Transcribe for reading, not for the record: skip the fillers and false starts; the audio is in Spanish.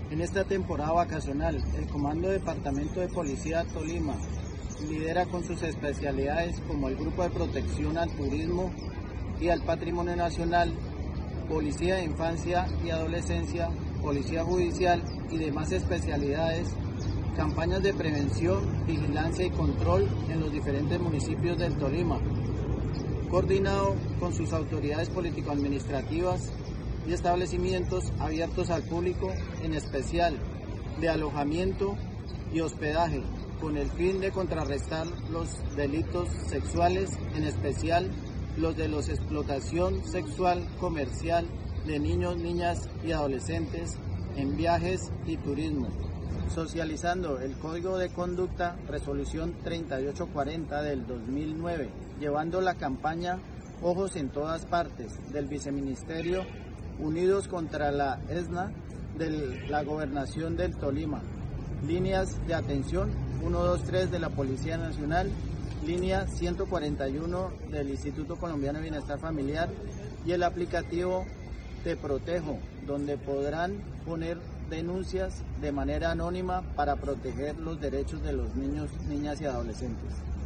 En esta temporada vacacional, el Comando Departamento de Policía Tolima lidera con sus especialidades como el Grupo de Protección al Turismo y al Patrimonio Nacional, Policía de Infancia y Adolescencia, Policía Judicial y demás especialidades, campañas de prevención, vigilancia y control en los diferentes municipios del Tolima, coordinado con sus autoridades político-administrativas y establecimientos abiertos al público, en especial de alojamiento y hospedaje, con el fin de contrarrestar los delitos sexuales, en especial los de explotación sexual comercial de niños, niñas y adolescentes en viajes y turismo, socializando el Código de Conducta Resolución 3840 del 2009, llevando la campaña Ojos en todas partes del Viceministerio Unidos contra la ESNA de la Gobernación del Tolima, líneas de atención 123 de la Policía Nacional, línea 141 del Instituto Colombiano de Bienestar Familiar y el aplicativo Te Protejo, donde podrán poner denuncias de manera anónima para proteger los derechos de los niños, niñas y adolescentes.